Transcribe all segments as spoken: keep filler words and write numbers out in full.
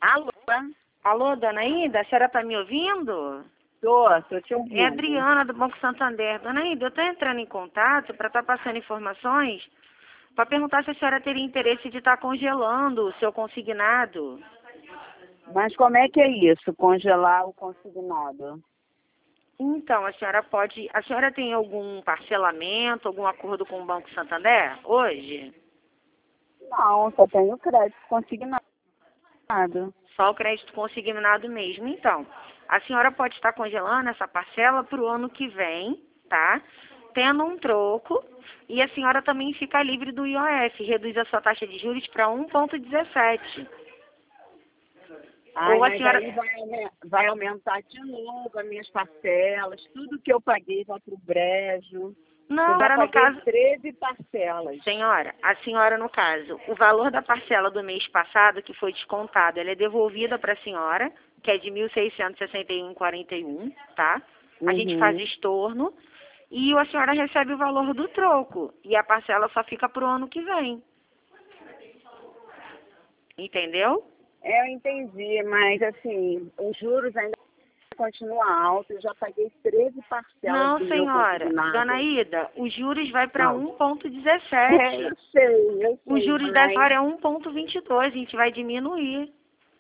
Alô? Alô, dona Ida, a senhora está me ouvindo? Tô, tô te ouvindo. É a Adriana, do Banco Santander. Dona Ida, eu estou entrando em contato para estar passando informações para perguntar se a senhora teria interesse de estar congelando o seu consignado. Mas como é que é isso, congelar o consignado? Então, a senhora pode... A senhora tem algum parcelamento, algum acordo com o Banco Santander hoje? Não, só tenho crédito consignado. Só o crédito consignado mesmo. Então, a senhora pode estar congelando essa parcela para o ano que vem, tá? Tendo um troco, e a senhora também fica livre do I O F, reduz a sua taxa de juros para um vírgula dezessete. Ai, Ou a mas senhora... aí vai, vai aumentar de novo as minhas parcelas, tudo que eu paguei vai pro brejo. Não, eu já agora no paguei caso... treze parcelas. Senhora, a senhora no caso, o valor da parcela do mês passado que foi descontado, ela é devolvida para a senhora, que é de mil seiscentos e sessenta e um vírgula quarenta e um, tá? A Uhum. gente faz estorno e a senhora recebe o valor do troco e a parcela só fica pro ano que vem. Entendeu? Eu entendi, mas assim, os juros ainda continuam altos, eu já paguei treze parcelas Não, do meu senhora. consignado. Dona Ida, os juros vai para Não. um vírgula É, dezessete. eu sei, eu sei. Os juros mas... da senhora é um vírgula vinte e dois, a gente vai diminuir.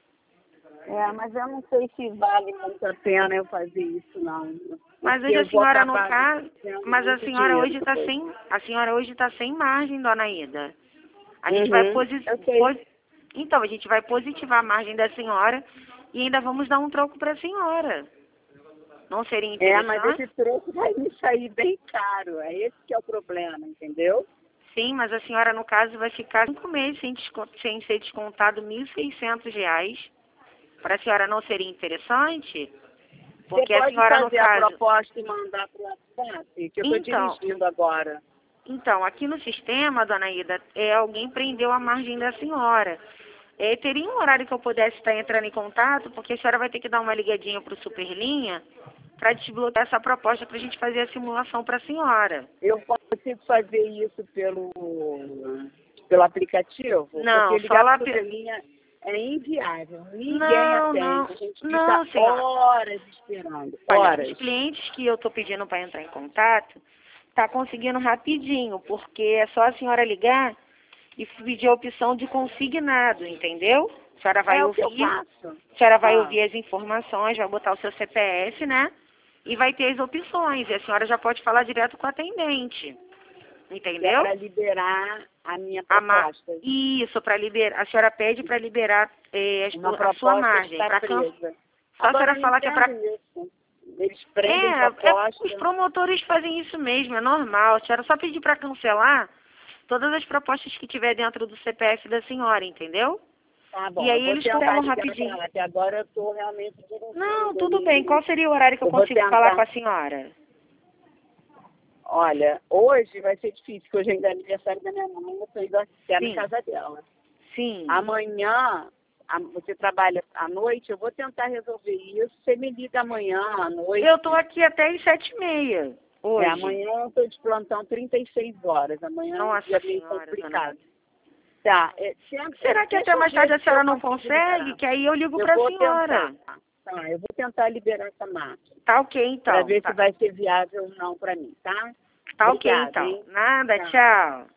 É, mas eu não sei se vale muito a pena eu fazer isso, não. Mas Porque hoje a eu vou senhora no acabar caso, tendo mas a muito senhora dinheiro hoje está depois. sem, a senhora hoje está sem margem, dona Ida. A gente Uhum, vai posi, eu sei. pos, então a gente vai positivar a margem da senhora e ainda vamos dar um troco para a senhora. Não seria É, interessante? mas esse troco vai me sair bem caro. É esse que é o problema, entendeu? Sim, mas a senhora no caso vai ficar cinco meses sem, desco- sem ser descontado mil e seiscentos reais. Para a senhora não seria interessante? Porque Você a pode senhora no fazer a caso... proposta e mandar para o WhatsApp, que eu estou Então, dirigindo agora. Então, aqui no sistema, dona Ida, é, alguém prendeu a margem da senhora. É, teria um horário que eu pudesse estar entrando em contato, porque a senhora vai ter que dar uma ligadinha para o Superlinha para desbloquear essa proposta para a gente fazer a simulação para a senhora. Eu consigo fazer isso pelo, pelo aplicativo? Não, Porque só ligar lá... para o pe- Superlinha é inviável. Ninguém Não, não, atende. A gente não, fica senhora. horas esperando. Olha, Horas. os clientes que eu estou pedindo para entrar em contato, tá conseguindo rapidinho, porque é só a senhora ligar e pedir a opção de consignado, entendeu? A senhora vai É o que eu ouvir, faço. a senhora vai Ah, ouvir as informações, vai botar o seu C P F, né? E vai ter as opções, e a senhora já pode falar direto com o atendente, que é entendeu? para liberar a minha A ma- proposta. Isso, para liberar, a senhora pede para liberar eh, as- Uma a proposta sua que margem, está para presa. só a Agora senhora eu não falar que é para... entendo isso. Eles prendem É, é, proposta. os promotores fazem isso mesmo, é normal. A senhora só pedir para cancelar todas as propostas que tiver dentro do C P F da senhora, entendeu? Tá bom, E eu aí vou eles tentar cancelam ligar para rapidinho. ela, que agora eu estou realmente dirigindo. Não, tudo e bem. Qual seria o horário que eu Eu vou consigo falar tentar. com a senhora? Olha, hoje vai ser difícil, porque hoje ainda é aniversário da minha mãe, eu estou indo até na Sim. casa dela. Sim. Amanhã, a- você trabalha à noite, eu vou tentar resolver isso. Você me liga amanhã à noite. Eu tô aqui até às sete e meia hoje. É, amanhã eu estou de plantão trinta e seis horas. Amanhã é um Nossa dia meio senhora, complicado. dona. Tá. É, sempre, Será que deixa até eu mais ver tarde a se eu senhora não consigo consegue? liberar. Que aí eu ligo Eu para a vou senhora. tentar. Tá, eu vou tentar liberar essa máquina. Tá ok, Para então. ver Tá, se vai ser viável ou não para mim, tá? tá ok, Obrigada, então. hein? Nada, Tá. tchau.